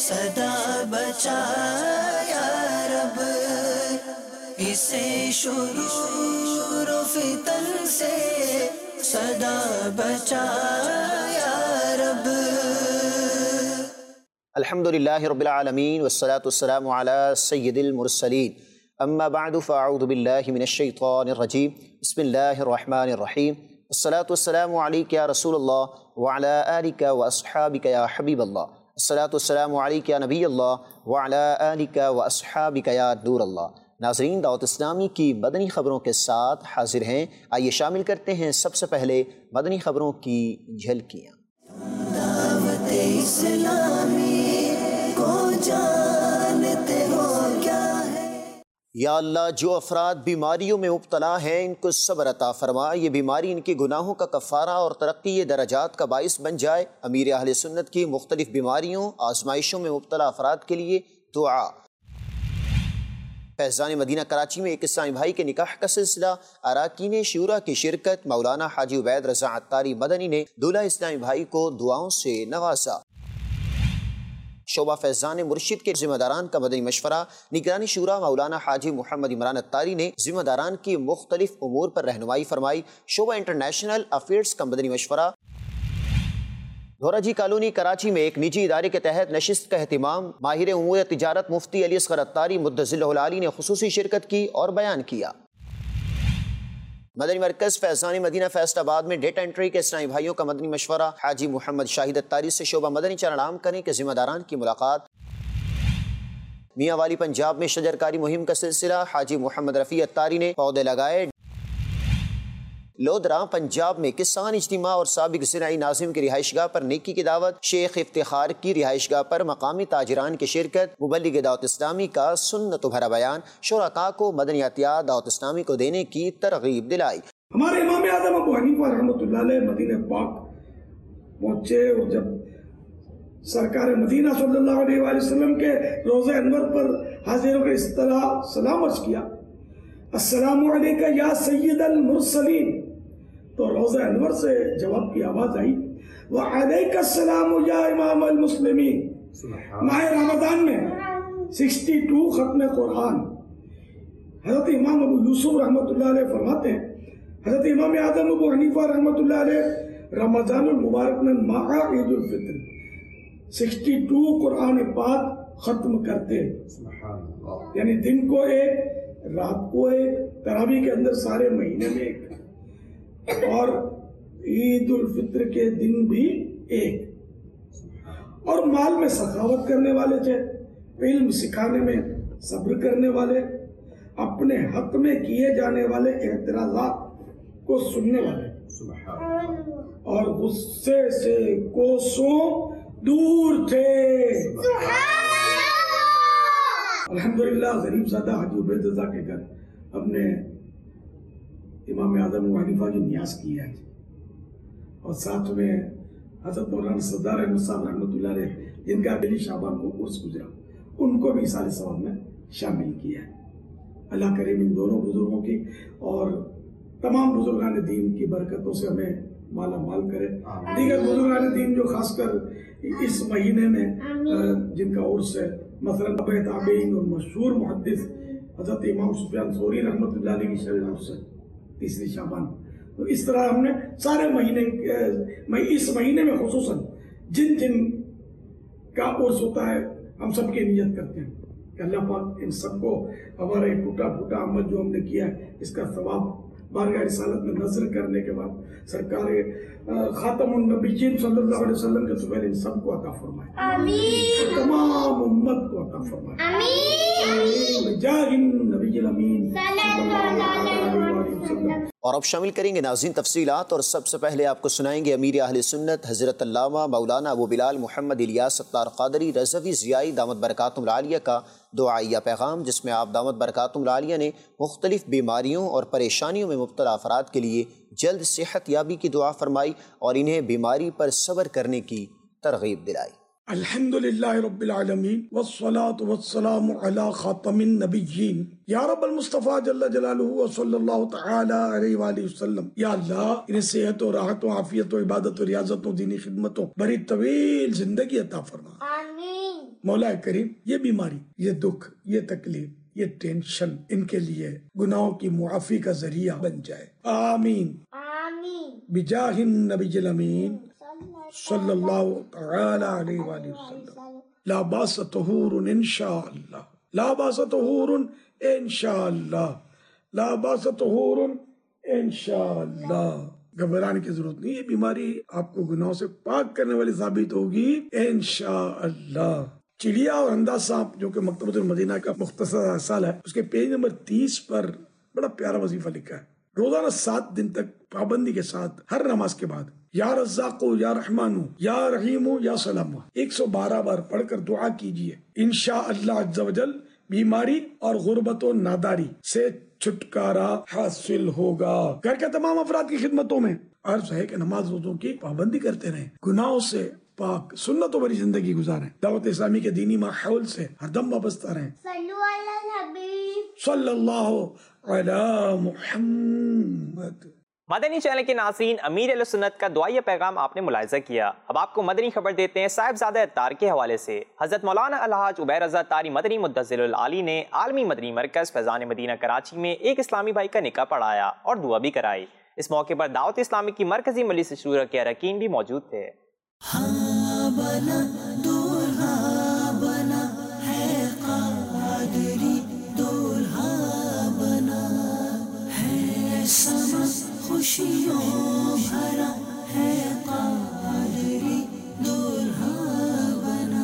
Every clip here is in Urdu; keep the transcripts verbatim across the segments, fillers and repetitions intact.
صدا بچا یا رب اسے شرور و فتن سے، صدا بچا یا رب۔ الحمدللہ رب العالمین والصلاة والسلام علی سید المرسلین، اما بعد فاعوذ باللہ من الشیطان الرجیم، بسم اللہ الرحمن الرحیم، الصلاة والسلام علیک یا رسول اللہ وعلی آلک واصحابک یا حبیب اللہ، الصلاة والسلام علیک یا نبی اللہ وعلی آلک واصحابک یا نور اللہ۔ ناظرین، دعوت اسلامی کی مدنی خبروں کے ساتھ حاضر ہیں، آئیے شامل کرتے ہیں سب سے پہلے مدنی خبروں کی جھلکیاں۔ دعوت اسلامی کو جانتے ہو کیا ہے؟ یا اللہ، جو افراد بیماریوں میں مبتلا ہیں ان کو صبر عطا فرما، یہ بیماری ان کے گناہوں کا کفارہ اور ترقی درجات کا باعث بن جائے۔ امیر اہل سنت کی مختلف بیماریوں آزمائشوں میں مبتلا افراد کے لیے دعا۔ فیضان مدینہ کراچی میں ایک اسلامی بھائی کے نکاح کا سلسلہ، اراکین شورا کی شرکت، مولانا حاجی عبید رضا عطاری مدنی نے دولہا اسلامی بھائی کو دعاؤں سے نوازا۔ شعبہ فیضان مرشد کے ذمہ داران کا مدنی مشورہ، نگرانی شورا مولانا حاجی محمد عمران عطاری نے ذمہ داران کی مختلف امور پر رہنمائی فرمائی۔ شعبہ انٹرنیشنل افیئرز کا مدنی مشورہ، دھورا جی کالونی کراچی میں ایک نجی ادارے کے تحت نشست کا اہتمام، ماہر امور تجارت مفتی علی اصغر عطاری مدظلہ العالی نے خصوصی شرکت کی اور بیان کیا۔ مدنی مرکز فیضان مدینہ فیصل آباد میں ڈیٹا انٹری کے اسلامی بھائیوں کا مدنی مشورہ، حاجی محمد شاہد عطاری سے شعبہ مدنی چرن عام کرنے کے ذمہ داران کی ملاقات۔ میاں والی پنجاب میں شجرکاری مہم کا سلسلہ، حاجی محمد رفیع عطاری نے پودے لگائے۔ لودھرا پنجاب میں کسان اجتماع اور سابق زرعی ناظم کی رہائش گاہ پر نیکی کی دعوت، شیخ افتخار کی رہائش گاہ پر مقامی تاجران کی شرکت، مبلغ دعوت اسلامی کا سنت بھرا بیان، شرکاء کو مدنی عطیات دعوت اسلامی کو دینے کی ترغیب دلائی۔ ہمارے امام اعظم ابو حنیفہ رحمۃ اللہ علیہ مدینہ پاک پہنچے اور جب سرکار مدینہ صلی اللہ علیہ وآلہ وسلم کے روضہ انور پر حاضروں کے اصطلاح سلام عرض کیا، السلام علیکہ یا سید المرسلین، تو روضہ انور سے جواب کی آواز آئی، وعلیکہ السلام یا امام المسلمین۔ ماہ رمضان میں سکسٹی ٹو ختم قرآن، حضرت امام ابو یوسف رحمۃ اللہ علیہ فرماتے ہیں، حضرت امام اعظم ابو حنیفہ رحمۃ اللہ علیہ رمضان المبارک میں ماہ عید الفطر سکسٹی ٹو قرآن پاک ختم کرتے، یعنی دن کو ایک، رات کو ایک، تراویح کے اندر سارے مہینے میں ایک، اور عید الفطر کے دن بھی ایک۔ اور مال میں سخاوت کرنے والے تھے، علم سکھانے میں صبر کرنے والے، اپنے حق میں کیے جانے والے اعتراضات کو سننے والے، اور غصے سے کوسوں دور تھے۔ الحمدللہ غریب زادہ حاجی عبید رضا کے گھر اپنے امام اعظم ابو حنیفہ کی نیاز کی ہے، اور ساتھ میں حضرت مولانا سردار احمد صاحب رحمۃ اللہ علیہ جن کا پہلی شعبان کو عرس گزرا، ان کو بھی سارے ثواب میں شامل کیا ہے۔ اللہ کریم ان دونوں بزرگوں کی اور تمام بزرگان دین کی برکتوں سے ہمیں مالا مال کرے۔ دیگر بزرگان دین جو خاص کر اس مہینے میں جن کا عرس ہے، مثلا ابے تابعین اور مشہور محدث حضرت امام سفیان ثوری رحمۃ اللہ علیہ کی شب عرس ہے، تیسری شعبان۔ تو اس طرح ہم نے سارے مہینے، اس مہینے میں خصوصاً جن جن کا عرس ہوتا ہے ہم سب کی نیت کرتے ہیں کہ اللہ پاک ان سب کو ہمارا یہ ٹوٹا پھوٹا عمل جو ہم نے کیا ہے اس کا ثواب بارگاہ رسالت میں نظر کرنے کے بعد سرکار خاتم النبیین صلی اللہ علیہ وسلم کے سفیر ان سب کو عطا فرمائے، آمین، تمام امت کو عطا فرمائے، آمین، جاہ النبی الامین صلی اللہ علیہ وسلم۔ اور اب شامل کریں گے ناظرین تفصیلات، اور سب سے پہلے آپ کو سنائیں گے امیر اہل سنت حضرت علامہ مولانا ابو بلال محمد الیاس ستار قادری رضوی ضیائی دامت برکاتہم العالیہ کا دعائیہ پیغام، جس میں آپ دامت برکاتہم العالیہ نے مختلف بیماریوں اور پریشانیوں میں مبتلا افراد کے لیے جلد صحت یابی کی دعا فرمائی اور انہیں بیماری پر صبر کرنے کی ترغیب دلائی۔ الحمدللہ رب العالمین والصلاة والسلام علی خاتم النبیین یا رب المصطفیٰ جل جلالہ وصلی اللہ تعالی علیہ وآلہ وسلم۔ یا اللہ انہیں صحت و راحت و عافیت و عبادت و ریاضت و دینی خدمتوں بڑی طویل زندگی عطا فرما، آمین۔ مولا کریم یہ بیماری، یہ دکھ، یہ تکلیف، یہ ٹینشن ان کے لیے گناہوں کی معافی کا ذریعہ بن جائے. آمین بجاہ النبی الامین صلی اللہ تعالی علیہ وآلہ وسلم. لا باس طہور انشاءاللہ، لا باس طہور انشاءاللہ، لا باس طہور انشاءاللہ. گھبرانے کی ضرورت نہیں، یہ بیماری آپ کو گناہوں سے پاک کرنے والی ثابت ہوگی انشاءاللہ. چڑیا اور انداز سانپ جو کہ مکتبۃ المدینہ کا مختصر رسالہ ہے، اس کے پیج نمبر تیس پر بڑا پیارا وظیفہ لکھا ہے. روزانہ سات دن تک پابندی کے ساتھ ہر نماز کے بعد یا رزاق یا رحمان یا رحیم یا سلام ایک سو بارہ بار پڑھ کر دعا کیجیے. انشاءاللہ عز و جل بیماری اور غربت و ناداری سے چھٹکارا حاصل ہوگا. گھر کے تمام افراد کی خدمتوں میں عرض ہے کہ نماز روزوں کی پابندی کرتے رہیں، گناہوں سے پاک سنتوں بھری زندگی گزاریں، دعوت اسلامی کے دینی ماحول سے ہر دم وابستہ رہیں. صلی اللہ علی محمد. مدنی چینل کے ناظرین، امیر اہل سنت کا دعائیہ پیغام آپ نے ملاحظہ کیا. اب آپ کو مدنی خبر دیتے ہیں صاحبزادہ اتار کے حوالے سے. حضرت مولانا الحاج عبید رضا اتاری مدنی متزل العالی نے عالمی مدنی مرکز فیضان مدینہ کراچی میں ایک اسلامی بھائی کا نکاح پڑھایا اور دعا بھی کرائی. اس موقع پر دعوت اسلامی کی مرکزی مجلس شورا کے اراکین بھی موجود تھے. ہاں بنا دولہا بنا ہے قادری، دولہا بنا ہے سما خوشیوں بھرا ہے قادری، دولہا بنا.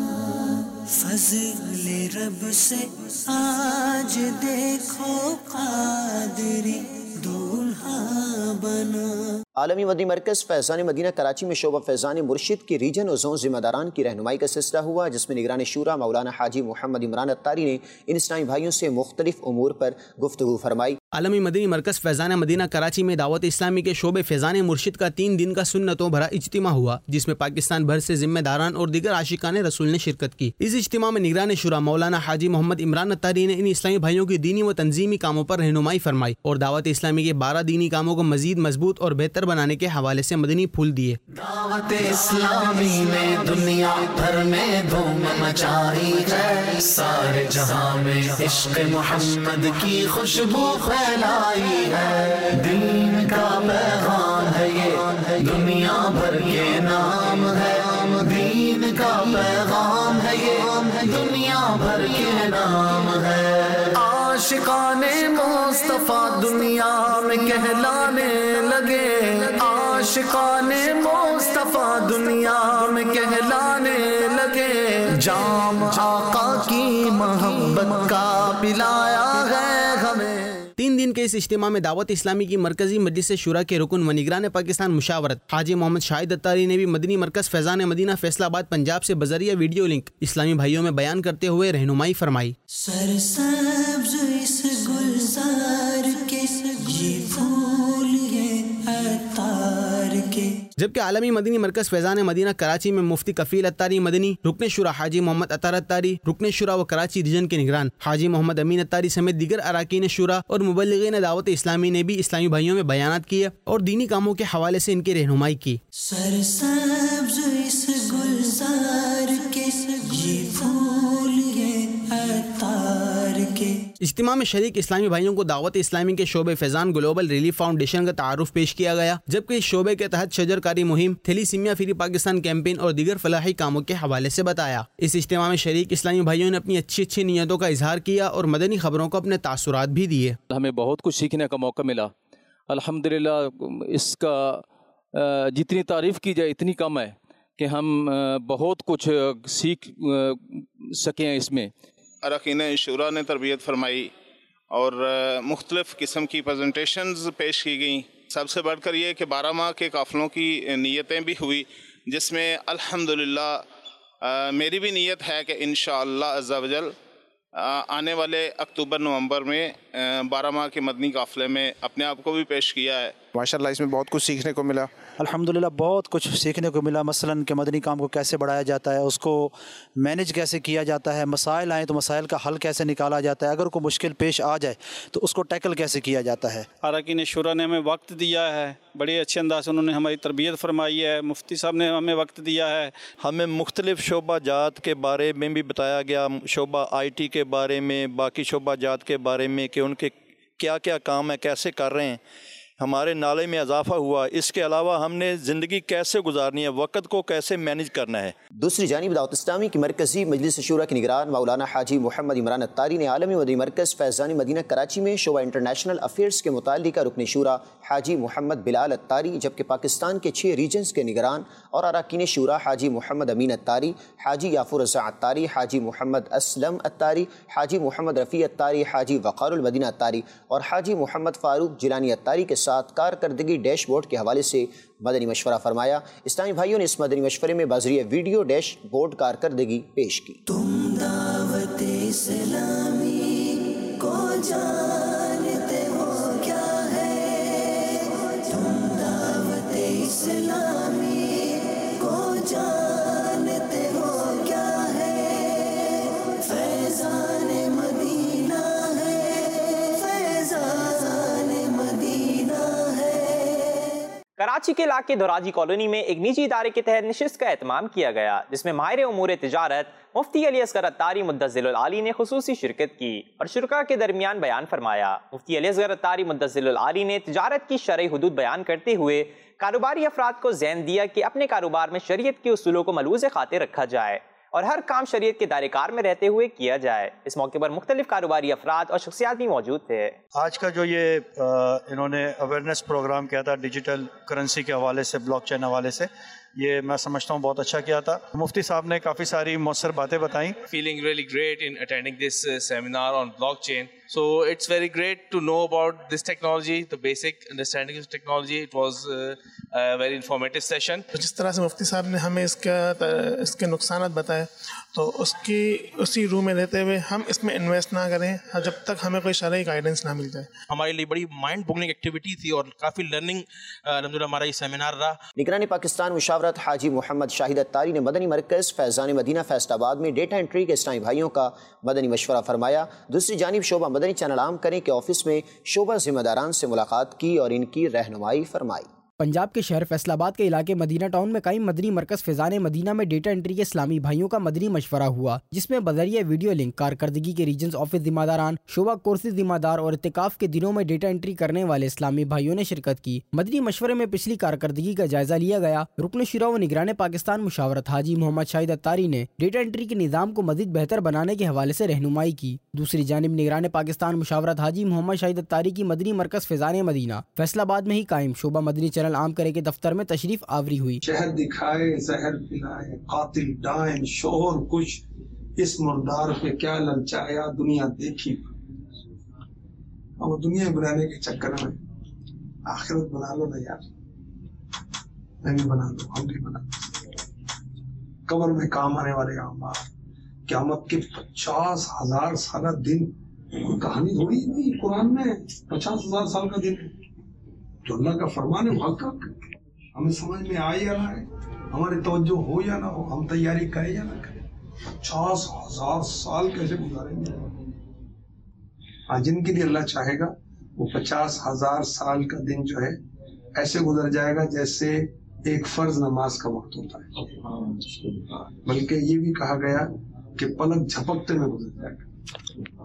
فضل رب سے آج دیکھو قادری، دولہا بنا. عالمی مدنی مرکز فیضان مدینہ کراچی میں شعبہ فیضان مرشد کی ریجن و زون ذمہ داران کی رہنمائی کا سلسلہ ہوا، جس میں نگران شورا مولانا حاجی محمد عمران اتاری نے ان اسلامی بھائیوں سے مختلف امور پر گفتگو فرمائی. عالمی مدنی مرکز فیضان مدینہ کراچی میں دعوت اسلامی کے شعبے فیضان مرشد کا تین دن کا سنتوں بھرا اجتماع ہوا، جس میں پاکستان بھر سے ذمہ داران اور دیگر عاشقان رسول نے شرکت کی. اس اجتماع میں نگران شورا مولانا حاجی محمد عمران اتاری نے ان اسلامی بھائیوں کی دینی و تنظیمی کاموں پر رہنمائی فرمائی اور دعوت اسلامی کے بارہ دینی کاموں کو مزید مضبوط اور بہتر بنانے کے حوالے سے مدنی پھول دیے. دعوت اسلامی نے دنیا بھر میں دھوم مچائی ہے، سارے جہاں میں عشق محمد کی خوشبو پھیلائی ہے. دین کا پیغام ہے یہ، دنیا بھر کے نام ہے. دین کا پیغام ہے یہ، دنیا بھر کے نام ہے. عاشقان مصطفیٰ دنیا میں کہلانے لگے، عاشقان مصطفیٰ دنیا میں کہلانے لگے. جام آقا کی محبت کا پلایا ہے ہمیں. تین دن کے اس اجتماع میں دعوت اسلامی کی مرکزی مجلس شورا کے رکن و نگران پاکستان مشاورت حاجی محمد شاہد اتاری نے بھی مدنی مرکز فیضان مدینہ فیصل آباد پنجاب سے بذریعہ ویڈیو لنک اسلامی بھائیوں میں بیان کرتے ہوئے رہنمائی فرمائی. سرسبز اس گلزار کے یہ پھول یہ عطار کے. جبکہ عالمی مدنی مرکز فیضان مدینہ کراچی میں مفتی کفیل اتاری مدنی، رکن شورا حاجی محمد اطہر اتاری، رکن شورا و کراچی ریجن کے نگران حاجی محمد امین اتاری سمیت دیگر اراکین شورا اور مبلغین دعوت اسلامی نے بھی اسلامی بھائیوں میں بیانات کیے اور دینی کاموں کے حوالے سے ان کی رہنمائی کی. سرسبز اس گلزار کے یہ پھول یہ عطار کے. اجتماع میں شریک اسلامی بھائیوں کو دعوت اسلامی کے شعبے فیضان گلوبل ریلیف فاؤنڈیشن کا تعارف پیش کیا گیا، جبکہ اس شعبے کے تحت شجر کاری مہم، تھیلیسیمیا فری پاکستان کیمپین اور دیگر فلاحی کاموں کے حوالے سے بتایا. اس اجتماع میں شریک اسلامی بھائیوں نے اپنی اچھی اچھی نیتوں کا اظہار کیا اور مدنی خبروں کو اپنے تاثرات بھی دیے. ہمیں بہت کچھ سیکھنے کا موقع ملا الحمدللہ. اس کا جتنی تعریف کی جائے اتنی کم ہے کہ ہم بہت کچھ سیکھ سکیں. اس میں اراکین شورا نے تربیت فرمائی اور مختلف قسم کی پریزنٹیشنز پیش کی گئیں. سب سے بڑھ کر یہ کہ بارہ ماہ کے قافلوں کی نیتیں بھی ہوئی، جس میں الحمدللہ میری بھی نیت ہے کہ انشاءاللہ عز و جل آنے والے اکتوبر نومبر میں بارہ ماہ کے مدنی قافلے میں اپنے آپ کو بھی پیش کیا ہے. ماشاءاللہ اس میں بہت کچھ سیکھنے کو ملا. الحمدللہ بہت کچھ سیکھنے کو ملا، مثلاً کہ مدنی کام کو کیسے بڑھایا جاتا ہے، اس کو مینیج کیسے کیا جاتا ہے، مسائل آئیں تو مسائل کا حل کیسے نکالا جاتا ہے، اگر کوئی مشکل پیش آ جائے تو اس کو ٹیکل کیسے کیا جاتا ہے۔ اراکین شورا نے ہمیں وقت دیا ہے، بڑے اچھے انداز سے انہوں نے ہماری تربیت فرمائی ہے، مفتی صاحب نے ہمیں وقت دیا ہے، ہمیں مختلف شعبہ جات کے بارے میں بھی بتایا گیا، شعبہ آئی ٹی کے بارے میں، باقی شعبہ جات کے بارے میں کہ ان کے کیا کیا کام ہے، کیسے کر رہے ہیں، ہمارے نالے میں اضافہ ہوا۔ اس کے علاوہ ہم نے زندگی کیسے گزارنی ہے، وقت کو کیسے مینیج کرنا ہے۔ دوسری جانب دعوت اسلامی کی مرکزی مجلس شورا کے نگران مولانا حاجی محمد عمران اتاری نے عالمی مدنی مرکز فیضان مدینہ کراچی میں شعبہ انٹرنیشنل افیئرز کے متعلقہ رکن شورا حاجی محمد بلال اتاری، جبکہ پاکستان کے چھ ریجنز کے نگران اور اراکین شورا حاجی محمد امین اتاری، حاجی یافر رضا اتاری، حاجی محمد اسلم اتاری، حاجی محمد رفیع اتاری، حاجی وقار المدینہ اتاری اور حاجی محمد فاروق جیلانی اتاری کے ساتھ کارکردگی ڈیش بورڈ کے حوالے سے مدنی مشورہ فرمایا۔ اسلامی بھائیوں نے اس مدنی مشورے میں بذریعہ ویڈیو ڈیش بورڈ کارکردگی پیش کی۔ تم دعوت اسلامی کو جانتے ہو کیا ہے، تم دعوت اسلامی کو جانتے ہو کیا ہے، فیضان مدینہ ہے، فیضان مدینہ ہے۔ کراچی کے علاقے دھوراجی کالونی میں ایک نجی ادارے کے تحت نشست کا اہتمام کیا گیا، جس میں ماہر امور تجارت مفتی علی اصغر اتاری مدظل العالی نے خصوصی شرکت کی اور شرکاء کے درمیان بیان فرمایا۔ مفتی علی اصغر اتاری مدظل العالی نے تجارت کی شرعی حدود بیان کرتے ہوئے کاروباری افراد کو ذہن دیا کہ اپنے کاروبار میں شریعت کے اصولوں کو ملحوظ خاطر رکھا جائے اور ہر کام شریعت کے دائرہ کار میں رہتے ہوئے کیا جائے۔ اس موقع پر مختلف کاروباری افراد اور شخصیات بھی موجود تھے۔ آج کا جو یہ انہوں نے اویئرنیس پروگرام کیا تھا ڈیجیٹل کرنسی کے حوالے سے، بلاک چین حوالے سے، یہ میں سمجھتا ہوں بہت اچھا کیا تھا۔ مفتی صاحب نے کافی ساری مؤثر باتیں بتائیں۔ Feeling really great in attending this uh, seminar on blockchain. So it's very great to know about this technology, the basic understanding of technology. It was uh, a very informative session. جس طرح سے مفتی صاحب نے ہمیں اس کا اس کے نقصانات بتائے تو اس کی اسی روح میں رہتے ہوئے ہم اس میں انویسٹ نہ کریں جب تک ہمیں کوئی شرعی گائیڈنس نہ مل جائے۔ ہمارے لیے بڑی مائنڈ بلونگ ایکٹیویٹی تھی اور کافی لرننگ الحمدللہ ہمارا یہ سیمینار رہا۔ نگران پاکستان مشاورت حاجی محمد شاہد اتاری نے مدنی مرکز فیضان مدینہ فیصل آباد میں ڈیٹا انٹری کے اسلامی بھائیوں کا مدنی مشورہ فرمایا۔ دوسری جانب شعبہ مدنی چینل عام کرنے کے آفس میں شعبہ ذمہ داران سے ملاقات کی اور ان کی رہنمائی فرمائی۔ پنجاب کے شہر فیصل آباد کے علاقے مدینہ ٹاؤن میں قائم مدنی مرکز فیضان مدینہ میں ڈیٹا انٹری کے اسلامی بھائیوں کا مدنی مشورہ ہوا، جس میں بذریعہ ویڈیو لنک کارکردگی کے ریجنز آفس ذمہ داران، شعبہ کورسی ذمہ دار اور اتقاف کے دنوں میں ڈیٹا انٹری کرنے والے اسلامی بھائیوں نے شرکت کی۔ مدنی مشورے میں پچھلی کارکردگی کا جائزہ لیا گیا۔ رکن شورا و نگران پاکستان مشاورت حاجی محمد شاہد اتاری نے ڈیٹا انٹری کے نظام کو مزید بہتر بنانے کے حوالے سے رہنمائی کی۔ دوسری جانب نگران پاکستان مشاورت حاجی محمد شاہد اتاری کی مدنی مرکز فیضان مدینہ فیصل آباد میں ہی قائم شعبہ مدنی چینل عام کرے کے دفتر میں تشریف آوری ہوئی۔ شہر دکھائے زہر پلائے قاتل ڈائن شوہر کچھ، اس مردار پہ کیا للچایا دنیا دیکھی۔ ہم دنیا بنانے کے چکر میں آخرت بنا لو نا یار، میں بھی بنا لو، ہم بھی بنا لو۔ قبر میں کام آنے والے اعمال، قیامت کے پچاس ہزار سالہ دن، کہانی تھوڑی نہیں قرآن میں پچاس ہزار سال کا دن جو اللہ کا فرمان ہے محقق، ہمیں سمجھ میں آئے یا نہ آئے، ہماری توجہ ہو یا نہ ہو، ہم تیاری کریں یا نہ کریں، پچاس ہزار سال کیسے گزاریں گے؟ ہاں جن کے لیے اللہ چاہے گا وہ پچاس ہزار سال کا دن جو ہے ایسے گزر جائے گا جیسے ایک فرض نماز کا وقت ہوتا ہے، بلکہ یہ بھی کہا گیا کہ پلک جھپکتے میں گزر جائے گا۔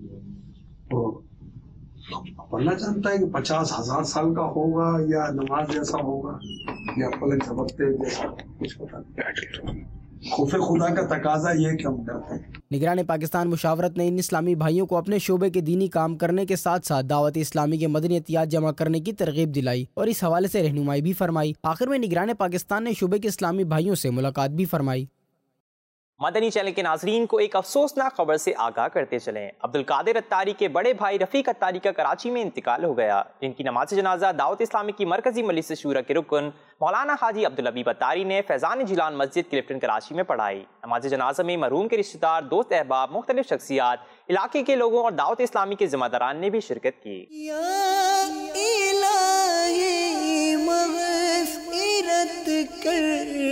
اللہ جانتا ہے کہ پچاس ہزار سال کا ہوگا یا نماز جیسا ہوگا یا پلک جھپکتے جیسا، کچھ پتا نہیں۔ خوف خدا کا تقاضا یہ ہے کہ ہم ڈرتے ہیں۔ نگران پاکستان مشاورت نے ان اسلامی بھائیوں کو اپنے شعبے کے دینی کام کرنے کے ساتھ ساتھ دعوت اسلامی کے مدنی احتیاط جمع کرنے کی ترغیب دلائی اور اس حوالے سے رہنمائی بھی فرمائی۔ آخر میں نگران پاکستان نے شعبے کے اسلامی بھائیوں سے ملاقات بھی فرمائی۔ مدنی چینل کے ناظرین کو ایک افسوسناک خبر سے آگاہ کرتے چلیں۔ عبدالقادر اتاری کے بڑے بھائی رفیق اتاری کا کراچی میں انتقال ہو گیا، جن کی نماز جنازہ دعوت اسلامی کی مرکزی مجلس شورا کے رکن مولانا حاجی عبدالحبیب اتاری نے فیضان جیلان مسجد کلفٹن کراچی میں پڑھائی۔ نماز جنازہ میں مرحوم کے رشتہ دار، دوست احباب، مختلف شخصیات، علاقے کے لوگوں اور دعوت اسلامی کے ذمہ داران نے بھی شرکت کی۔ یا الہی مغفرت कर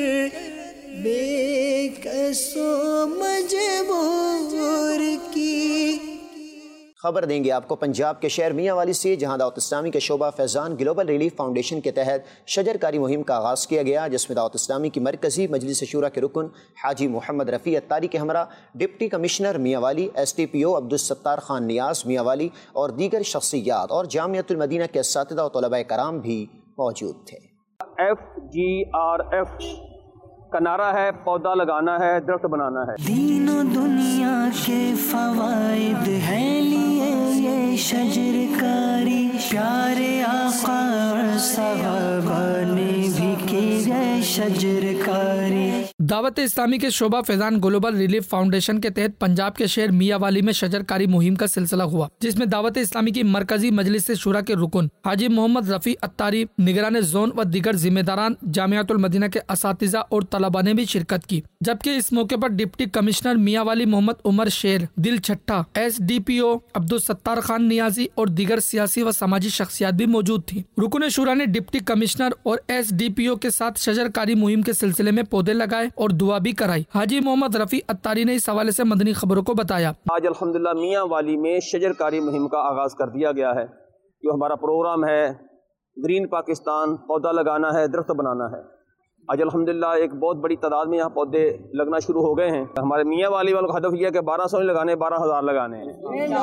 बेकसों मजबूर की। खबर देंगे आपको पंजाब के शहर मियाँ वाली से, जहाँ दावत इस्लामी के शोबा फैज़ान ग्लोबल रिलीफ फाउंडेशन के तहत शजरकारी मुहिम का आगाज़ किया गया, जिसमें दावत इस्लामी की मरकज़ी मजलिस शूरा के रुकन हाजी मोहम्मद रफ़ी अत्तारी के हमरा deputy commissioner Mianwali, S T P O Abdul Sattar Khan Niaz Mianwali और दीगर शख्सियात और जामियतुल मदीना के असातिज़ा और तलबा कराम भी मौजूद थे। एफ जी आर एफ का नारा है पौधा लगाना है, दरख्त बनाना है। दीनों दुनिया के फवाइद है लिए ये शजरकारी, प्यारे आका और सहाबा ने भी की है शजरकारी। दावत इस्लामी के शोबा फैज़ान ग्लोबल रिलीफ फाउंडेशन के तहत पंजाब के शहर मियाँ वाली में शजरकारी मुहिम का सिलसिला हुआ, जिसमें दावत इस्लामी की मरकजी मजलिस से शूरा के रुकन हाजी मोहम्मद रफ़ी अत्तारी, निगरान जोन व दीगर जिम्मेदारान, जामियातुल मदीना के असातिज़ा और तलबा ने भी शिरकत की। जबकि इस मौके पर डिप्टी कमिश्नर मियाँ वाली Mohammad Umar Sher, Dil Chhatta, S D P O Abdul Sattar Khan Niazi और दीगर सियासी व समाजी शख्सियात भी मौजूद थी। रुकन शूरा ने डिप्टी कमिश्नर और एस डी पी ओ के साथ शजरकारी मुहिम के सिलसिले में पौधे लगाए और दुआ भी कराई। हाजी मोहम्मद रफ़ी अत्तारी ने इस हवाले से मदनी खबरों को बताया। आज अल्हम्दुलिल्लाह मियाँ वाली में शजरकारी मुहिम का आगाज कर दिया गया है। जो हमारा प्रोग्राम है ग्रीन पाकिस्तान, पौधा लगाना है, दरख्त बनाना है। आज अल्हम्दुलिल्लाह एक बहुत बड़ी तादाद में यहाँ पौधे लगना शुरू हो गए हैं। हमारे मियाँ वाली वालों का हदफ यह है कि बारह सौ नहीं लगाने, बारह हजार लगाने हैं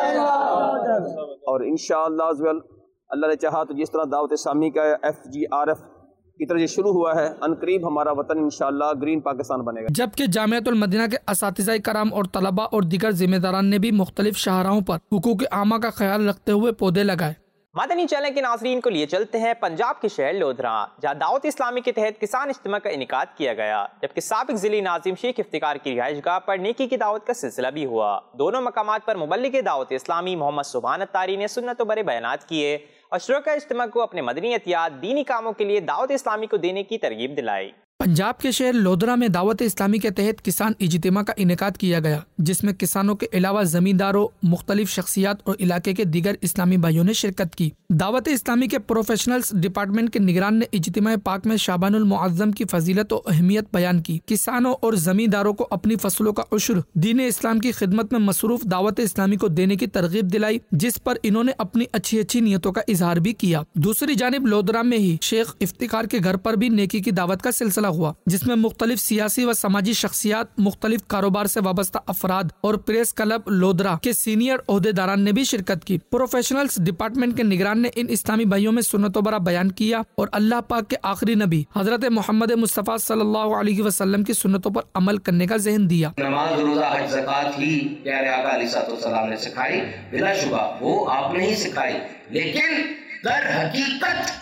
और इंशाअल्लाह अल्लाह ने चाहा तो जिस तरह दावत इस्लामी का एफ जी आर एफ की तरह शुरू हुआ है, अनकरीब हमारा वतन इंशाअल्लाह ग्रीन पाकिस्तान बनेगा। जबकि जामियातुल मदीना के असातिज़ाए कराम और तलबा और दीगर जिम्मेदारान ने भी मुख्तलिफ शाहराहों पर हुकूक आमा का ख्याल रखते हुए पौधे लगाए। मदनी चैनल के नाज़रीन को लिए चलते हैं पंजाब के शहर लोधरा, जहाँ दावत इस्लामी के तहत किसान इज्तिमा का इनेकाद किया गया, जबकि साबिक ज़िली नाज़िम शेख इफ्तिकार की रिहाइशगाह पर नेकी की दावत का सिलसिला भी हुआ। दोनों मकामात पर मुबल्लिग दावत इस्लामी मोहम्मद सुभान अत्तारी ने सुन्नत बरे बयानात किए और शुरका इज्तिमा को अपने मदनी अतियात दीनी कामों के लिए दावत इस्लामी को देने की तरगीब दिलाई। पंजाब के शहर लोधरा में दावत इस्लामी के तहत किसान इज्तिमा का इनेकाद किया गया, जिसमें किसानों के अलावा जमींदारों, मुख्तलिफ शख्सियात और इलाके के दीगर इस्लामी भाइयों ने शिरकत की। दावत इस्लामी के प्रोफेशनल्स डिपार्टमेंट के निगरान ने इज्तिमा पाक में शाबानुल मुअज्जम की फजीलत और अहमियत बयान की। किसानों और जमींदारों को अपनी फसलों का उश्र दीन इस्लाम की खिदमत में मसरूफ दावत इस्लामी को देने की तरगीब दिलाई, जिस पर इन्होंने अपनी अच्छी अच्छी नियतों का इजहार भी किया। दूसरी जानिब लोधरा में ही शेख इफ्तिकार के घर पर भी नेकी की दावत का सिलसिला हुआ, जिसमें मुख्तलिफ सियासी व समाजी शख्सियात, मुख्तलिफ कारोबार से वाबस्ता अफराद और प्रेस क्लब लोधरा के सीनियर ओहदेदारान ने भी शिरकत की। प्रोफेशनल्स डिपार्टमेंट के निगरान ने इन इस्लामी भाइयों में सुन्नतों बरा बयान किया और अल्लाह पाक के आखिरी नबी हजरत मोहम्मद मुस्तफ़ा सल्लल्लाहु अलैहि वसल्लम की सुन्नतों पर अमल करने का ज़हन दिया। नमाज, रोजा, हज, ज़कात ही प्यारे आका अलैहिस्सलाम ने सिखाई, बिला शुबा वो आपने ही सिखाई, लेकिन दर हकीकत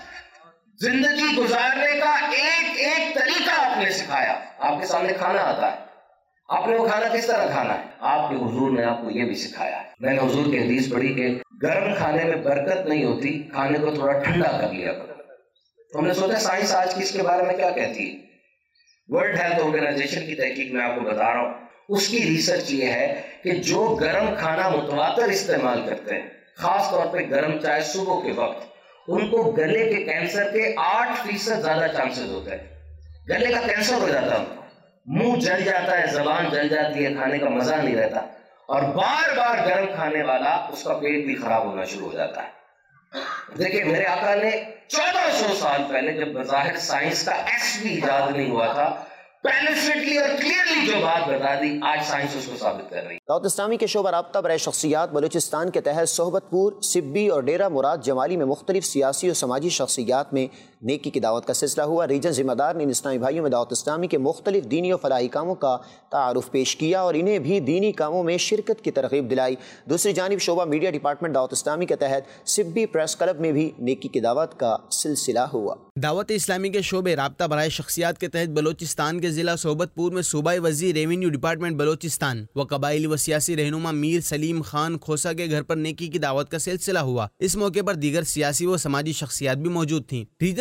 जिंदगी गुजारने का एक एक तरीका आपने सिखाया। आपके सामने खाना आता है, आपने वो खाना किस तरह खाना है, आपके हुजूर ने आपको ये भी सिखाया है। मैंने हुजूर की हदीस पढ़ी कि गर्म खाने में बरकत नहीं होती, खाने को थोड़ा ठंडा कर लिया करो। तो हमने सोचा साइंस आज की इसके बारे में क्या कहती है। वर्ल्ड हेल्थ ऑर्गेनाइजेशन की तहकीक में आपको बता रहा हूँ, उसकी रिसर्च ये है कि जो गर्म खाना मुतवातर इस्तेमाल करते हैं, खास तौर पे गर्म चाय सुबह के वक्त, उनको गले के कैंसर के आठ फीसद ज्यादा चांसेस होते हैं। गले का कैंसर हो जाता है, उनको मुंह जल जाता है, जबान जल जाती है, खाने का मजा नहीं रहता, और बार बार गर्म खाने वाला उसका पेट भी खराब होना शुरू हो जाता है। देखिए मेरे आका ने चौदह सौ साल पहले, जब बज़ाहिर साइंस का एस भी इजाद नहीं हुआ था, पैनिफिटली और क्लियरली जो बात बता दी, आज साइंस उसको साबित कर रही है। दावत इस्लामी के शोबा राब्ता बराए शख्सियात बलूचिस्तान के तहत सोहबतपुर, सिब्बी और डेरा मुराद जमाली में मुख्तलिफ सियासी और समाजी शख्सियात में नेकी की दावत का सिलसिला हुआ। रीजन जिम्मेदार ने इन इस्लामी भाइयों में दावत इस्लामी के मुख्तलिफ दीनी और फलाही कामों का तारुफ पेश किया और इन्हें भी दीनी कामों में शिरकत की तरगीब दिलाई। दूसरी जानिब शोबा मीडिया डिपार्टमेंट दावत इस्लामी के तहत सिब्बी प्रेस क्लब में भी नेकी की दावत का सिलसिला हुआ। दावत इस्लामी के शोबे राब्ता बराए शख्सियात के तहत बलोचिस्तान के जिला सोहबतपुर में सूबाई वजीर रेवेन्यू डिपार्टमेंट बलोचिस्तान व कबाइली व सियासी रहनुमा मीर सलीम खान खोसा के घर पर नेकी की दावत का सिलसिला हुआ। इस मौके पर दीगर सियासी व समाजी शख्सियात भी मौजूद थीं। रीजन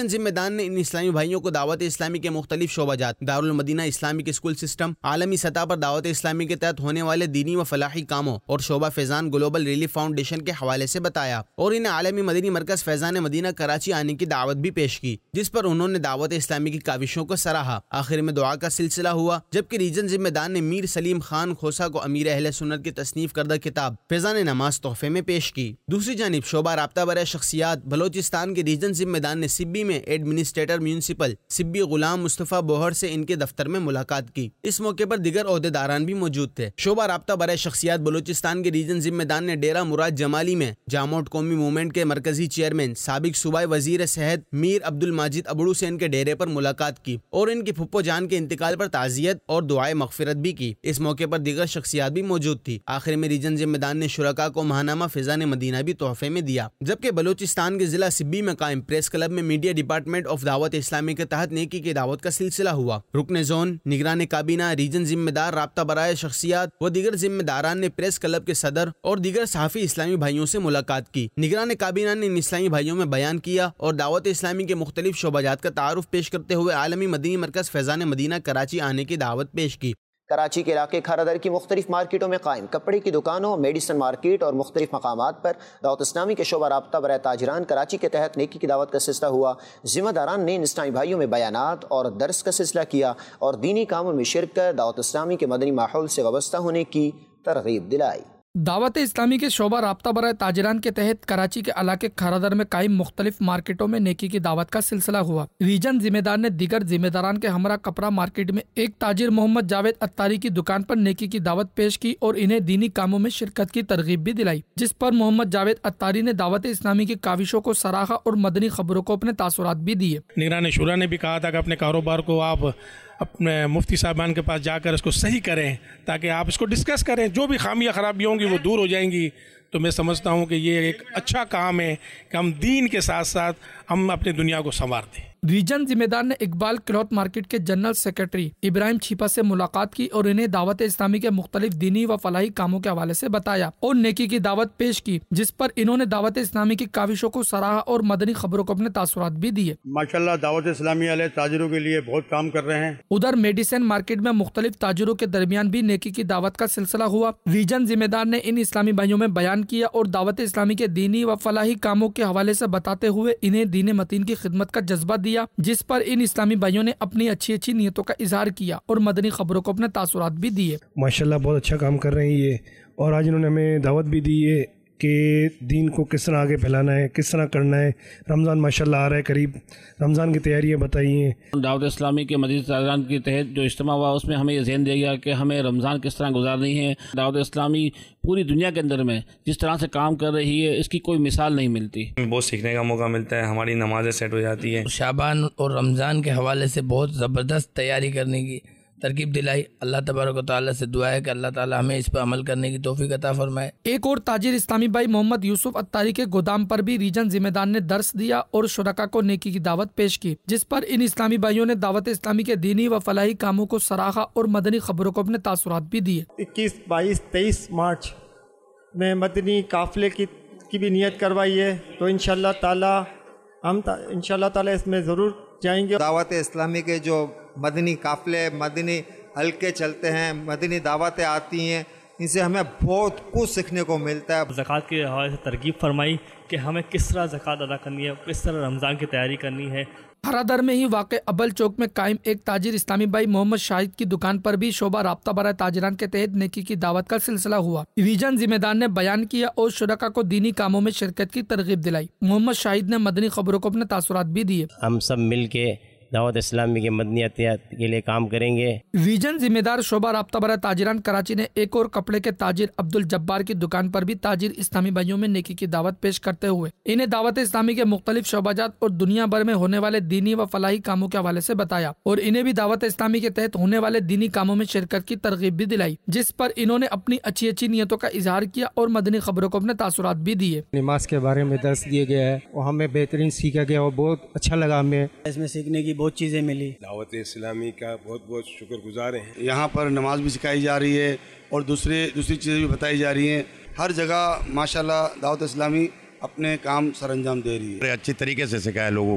ریجن ذمہ دار نے ان اسلامی بھائیوں کو دعوت اسلامی کے مختلف شعبہ جات، دارالمدینہ اسلامک اسکول سسٹم، عالمی سطح پر دعوت اسلامی کے تحت ہونے والے دینی و فلاحی کاموں اور شعبہ فیضان گلوبل ریلیف فاؤنڈیشن کے حوالے سے بتایا اور انہیں عالمی مدنی مرکز فیضان مدینہ کراچی آنے کی دعوت بھی پیش کی، جس پر انہوں نے دعوت اسلامی کی کاوشوں کو سراہا۔ آخر میں دعا کا سلسلہ ہوا، جبکہ ریجن ذمہ دار نے میر سلیم خان کھوسا کو امیر اہل سنت کی تصنیف کردہ کتاب فیضان نماز تحفے میں پیش کی۔ دوسری جانب شعبہ رابطہ برائے شخصیات بلوچستان کے ریجن ذمہ دار نے سبی میں ایڈمنسٹریٹر میونسپل سبی غلام مصطفیٰ بوہر سے ان کے دفتر میں ملاقات کی۔ اس موقع پر دیگر عہدیداران بھی موجود تھے۔ شعبہ رابطہ برائے شخصیات بلوچستان کے ریجن ذمہ دار نے ڈیرہ مراد جمالی میں جاموٹ قومی موومنٹ کے مرکزی چیئرمین سابق صوبائی وزیر صحت میر عبد الماجد ابڑو سے ان کے ڈیرے پر ملاقات کی اور ان کی پھپھو جان کے انتقال پر تعزیت اور دعائے مغفرت بھی کی۔ اس موقع پر دیگر شخصیات بھی موجود تھی۔ آخر میں ریجن ذمہ دار نے شرکاء کو ماہنامہ فیضان مدینہ بھی تحفے میں دیا، جبکہ بلوچستان کے ضلع سبی میں قائم پریس کلب میں media department of Dawat Islami کے تحت نیکی کی دعوت کا سلسلہ ہوا۔ رکن زون، نگران کابینہ، ریجن ذمہ دار، رابطہ برائے شخصیات و دیگر ذمہ داران نے پریس کلب کے صدر اور دیگر صحافی اسلامی بھائیوں سے ملاقات کی۔ نگران کابینہ نے ان اسلامی بھائیوں میں بیان کیا اور دعوت اسلامی کے مختلف شعبہ جات کا تعارف پیش کرتے ہوئے عالمی مدنی مرکز فیضان مدینہ کراچی آنے کی دعوت پیش کی۔ کراچی کے علاقے کھارا در کی مختلف مارکیٹوں میں قائم کپڑے کی دکانوں، میڈیسن مارکیٹ اور مختلف مقامات پر دعوت اسلامی کے شعبہ رابطہ برائے تاجران کراچی کے تحت نیکی کی دعوت کا سلسلہ ہوا۔ ذمہ داران نے ان اسلامی بھائیوں میں بیانات اور درس کا سلسلہ کیا اور دینی کاموں میں شرکت، دعوت اسلامی کے مدنی ماحول سے وابستہ ہونے کی ترغیب دلائی۔ دعوت اسلامی کے شعبہ رابطہ برائے تاجران کے تحت کراچی کے علاقے کھارادر میں قائم مختلف مارکیٹوں میں نیکی کی دعوت کا سلسلہ ہوا۔ ریجن ذمہ دار نے دیگر ذمہ داران کے ہمراہ کپڑا مارکیٹ میں ایک تاجر محمد جاوید اتاری کی دکان پر نیکی کی دعوت پیش کی اور انہیں دینی کاموں میں شرکت کی ترغیب بھی دلائی، جس پر محمد جاوید اتاری نے دعوت اسلامی کی کاوشوں کو سراہا اور مدنی خبروں کو اپنے تاثرات بھی دیے۔ نگران شورا نے بھی کہا تھا کہ اپنے کاروبار کو آپ اپنے مفتی صاحبان کے پاس جا کر اس کو صحیح کریں تاکہ آپ اس کو ڈسکس کریں، جو بھی خامیاں خرابیاں ہوں گی وہ دور ہو جائیں گی۔ تو میں سمجھتا ہوں کہ یہ ایک اچھا کام ہے کہ ہم دین کے ساتھ ساتھ ہم اپنی دنیا کو سنوار دیں۔ ریجن ذمہ دار نے اقبال کلوتھ مارکیٹ کے جنرل سیکرٹری ابراہیم چھیپا سے ملاقات کی اور انہیں دعوت اسلامی کے مختلف دینی و فلاحی کاموں کے حوالے سے بتایا اور نیکی کی دعوت پیش کی، جس پر انہوں نے دعوت اسلامی کی کاوشوں کو سراہا اور مدنی خبروں کو اپنے تاثرات بھی دیے۔ ماشاءاللہ دعوت اسلامی والے تاجروں کے لیے بہت کام کر رہے ہیں۔ ادھر میڈیسن مارکیٹ میں مختلف تاجروں کے درمیان بھی نیکی کی دعوت کا سلسلہ ہوا۔ ریجن ذمہ دار نے ان اسلامی بھائیوں میں بیان کیا اور دعوت اسلامی کے دینی و فلاحی کاموں کے حوالے سے بتاتے ہوئے انہیں دین متین کی خدمت کا جذبہ دیا، جس پر ان اسلامی بھائیوں نے اپنی اچھی اچھی نیتوں کا اظہار کیا اور مدنی خبروں کو اپنے تاثرات بھی دیے۔ ماشاءاللہ بہت اچھا کام کر رہے ہیں یہ، اور آج انہوں نے ہمیں دعوت بھی دی ہے کہ دین کو کس طرح آگے پھیلانا ہے، کس طرح کرنا ہے۔ رمضان ماشاءاللہ آ رہا ہے قریب، رمضان کی تیاریاں بتائی ہیں۔ دعوت اسلامی کے مدنی تاجران کے تحت جو اجتماع ہوا اس میں ہمیں یہ ذہن دیا گیا کہ ہمیں رمضان کس طرح گزارنی ہے۔ دعوت اسلامی پوری دنیا کے اندر میں جس طرح سے کام کر رہی ہے اس کی کوئی مثال نہیں ملتی۔ بہت سیکھنے کا موقع ملتا ہے، ہماری نمازیں سیٹ ہو جاتی ہیں۔ شعبان اور رمضان کے حوالے سے بہت زبردست تیاری کرنے کی ترغیب دلائی۔ اللہ تبارک و تعالیٰ سے دعا ہے کہ اللہ تعالیٰ ہمیں اس پر عمل کرنے کی توفیق عطا فرمائے۔ ایک اور تاجر اسلامی بھائی محمد یوسف اتاری کے گودام پر بھی ریجن ذمہ دار نے درس دیا اور شرکاء کو نیکی کی دعوت پیش کی، جس پر ان اسلامی بھائیوں نے دعوت اسلامی کے دینی و فلاحی کاموں کو سراہا اور مدنی خبروں کو اپنے تاثرات بھی دیے۔ اکیس بائیس تیئیس مارچ میں مدنی قافلے کی کی بھی نیت کروائی ہے، تو انشاءاللہ تعالیٰ ہم انشاءاللہ تعالیٰ اس میں ضرور جائیں گے۔ دعوت اسلامی کے جو مدنی قافلے، مدنی حلقے چلتے ہیں، مدنی دعوتیں آتی ہیں، ان سے ہمیں بہت کچھ سیکھنے کو ملتا ہے۔ زکوٰۃ کے حوالے سے ترغیب فرمائی کہ ہمیں کس طرح زکوٰۃ ادا کرنی ہے، کس طرح رمضان کی تیاری کرنی ہے۔ ہرادر میں ہی واقع ابل چوک میں قائم ایک تاجر اسلامی بھائی محمد شاہد کی دکان پر بھی شعبہ رابطہ برائے تاجران کے تحت نیکی کی دعوت کا سلسلہ ہوا۔ ریجن ذمہ دار نے بیان کیا اور شرکاء کو دینی کاموں میں شرکت کی ترغیب دلائی۔ محمد شاہد نے مدنی خبروں کو اپنے تاثرات بھی دیے۔ ہم سب مل کے دعوت اسلامی کے مدنیت کے لیے کام کریں گے۔ ریجن ذمہ دار شعبہ رابطہ برائے تاجران کراچی نے ایک اور کپڑے کے تاجر عبد الجبار کی دکان پر بھی تاجر اسلامی بھائیوں میں نیکی کی دعوت پیش کرتے ہوئے انہیں دعوت اسلامی کے مختلف شعبہ جات اور دنیا بھر میں ہونے والے دینی و فلاحی کاموں کے حوالے سے بتایا اور انہیں بھی دعوت اسلامی کے تحت ہونے والے دینی کاموں میں شرکت کی ترغیب بھی دلائی، جس پر انہوں نے اپنی اچھی اچھی نیتوں کا اظہار کیا اور مدنی خبروں کو اپنے تاثرات بھی دیے۔ نماز کے بارے میں درس دیا گیا ہے اور ہمیں بہترین سیکھا گیا اور بہت اچھا لگا، ہمیں اس میں سیکھنے کی بہت چیزیں ملی۔ دعوت اسلامی کا بہت بہت شکر گزار ہیں۔ یہاں پر نماز بھی سکھائی جا رہی ہے اور دوسرے دوسری چیزیں بھی بتائی جا رہی ہیں۔ ہر جگہ ماشاءاللہ دعوت اسلامی اپنے کام سر انجام دے رہی ہے، اچھی طریقے سے سکھایا لوگوں کو۔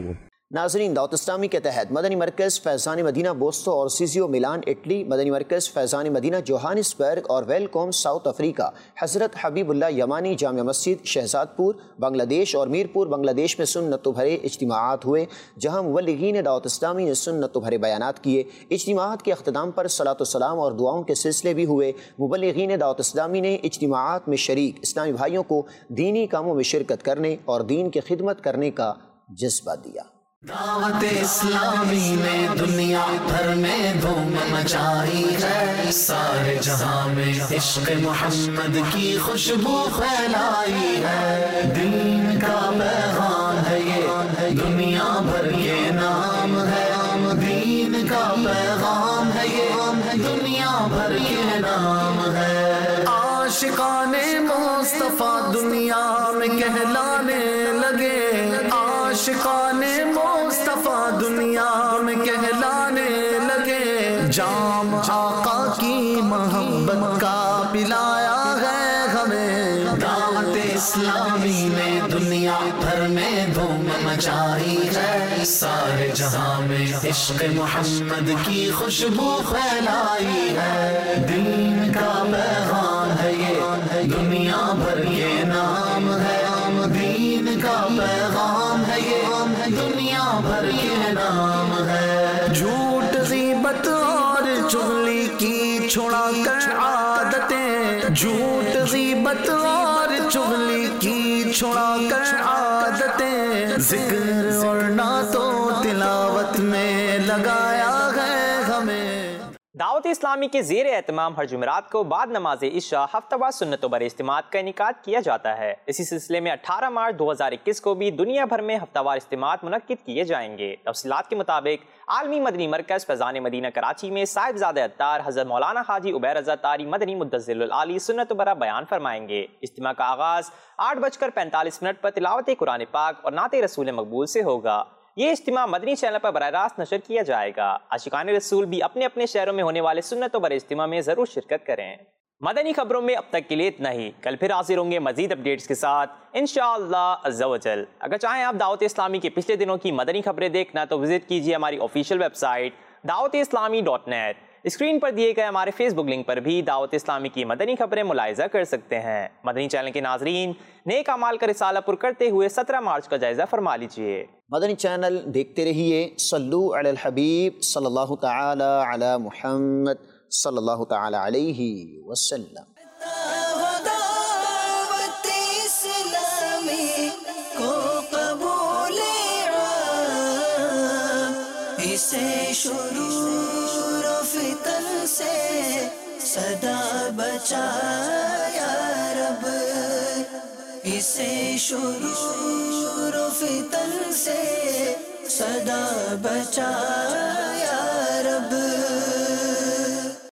ناظرین، دعوت اسلامی کے تحت مدنی مرکز فیضان مدینہ بوستو اور سیزیو ملان اٹلی، مدنی مرکز فیضان مدینہ جوہانسبرگ اور ویلکوم ساؤتھ افریقہ، حضرت حبیب اللہ یمانی جامع مسجد شہزاد پور بنگلہ دیش اور میرپور بنگلہ دیش میں سنت و بھرے اجتماعات ہوئے، جہاں مبلغین دعوت اسلامی نے سنت و بھرے بیانات کیے۔ اجتماعات کے اختتام پر صلاۃ و سلام اور دعاؤں کے سلسلے بھی ہوئے۔ مبلغین دعوت اسلامی نے اجتماعات میں شریک اسلامی بھائیوں کو دینی کاموں میں شرکت کرنے اور دین کی خدمت کرنے کا جذبہ دیا۔ دعوت اسلامی نے دنیا بھر میں دھوم مچائی ہے، سارے جہاں میں عشق محمد کی خوشبو پھیلائی ہے۔ دین کا پیغام ہے یہ، دنیا بھر کے نام ہے، دین کا پیغام ہے یہ، دنیا بھر کے نام ہے۔ عاشقان مصطفیٰ دنیا میں کہلانے لگے، عاشقان مصطفیٰ دنیا میں کہلانے لگے، جام آقا کی محبت کا پلایا ہے ہمیں۔ دعوت اسلامی نے دنیا بھر میں دھوم مچائی ہے، سارے جہاں میں عشق محمد کی خوشبو پھیلائی ہے۔ دین کا پیغام ہے یہ، دنیا بھر کے نام ہے، دین کا پیغام ہے یہ، دنیا بھر کے نام ہے۔ جھوٹ غیبت اور چغلی کی چھڑا کر عادتیں، جھوٹ غیبت اور چغلی کی چھڑا کر عادتیں، ذکر اور نعت و تلاوت میں لگایا ہے ہمیں۔ دعوت اسلامی کے زیر اہتمام ہر جمعرات کو بعد نماز عشاء ہفتہ وار سنت و بھرے اجتماعات کا انعقاد کیا جاتا ہے۔ اسی سلسلے میں اٹھارہ مارچ دو ہزار اکیس کو بھی دنیا بھر میں ہفتہ وار اجتماعات منعقد کیے جائیں گے۔ تفصیلات کے مطابق عالمی مدنی مرکز فیضان مدینہ کراچی میں صاحبزادہ اتار حضرت مولانا حاجی عبید رضا طاری مدنی مدظل العالی سنت و بھرا بیان فرمائیں گے۔ اجتماع کا آغاز آٹھ بج کر پینتالیس منٹ پر تلاوت قرآن پاک اور نعت رسول مقبول سے ہوگا۔ یہ اجتماع مدنی چینل پر براہ راست نشر کیا جائے گا۔ عاشقان رسول بھی اپنے اپنے شہروں میں ہونے والے سنت و بھرے اجتماع میں ضرور شرکت کریں۔ مدنی خبروں میں اب تک کے لیے اتنا ہی، کل پھر حاضر ہوں گے مزید اپڈیٹس کے ساتھ انشاءاللہ عز و جل۔ اگر چاہیں آپ دعوت اسلامی کے پچھلے دنوں کی مدنی خبریں دیکھنا تو وزٹ کیجیے ہماری آفیشیل ویب سائٹ دعوت اسلامی ڈاٹ نیٹ۔ اسکرین پر دیے گئے ہمارے فیس بک لنک پر بھی دعوت اسلامی کی مدنی خبریں ملاحظہ کر سکتے ہیں۔ مدنی چینل کے ناظرین، نیک اعمال کا رسالہ پر کرتے ہوئے سترہ مارچ کا جائزہ فرما لیجیے۔ مدنی چینل دیکھتے رہیے۔ صلو علی الحبیب صلی اللہ تعالی علی محمد صلی اللہ تعالی علیہ وسلم۔ اسے شرور و فتن سے صدا بچا یا رب، اسے شرور و فتن سے صدا بچا یا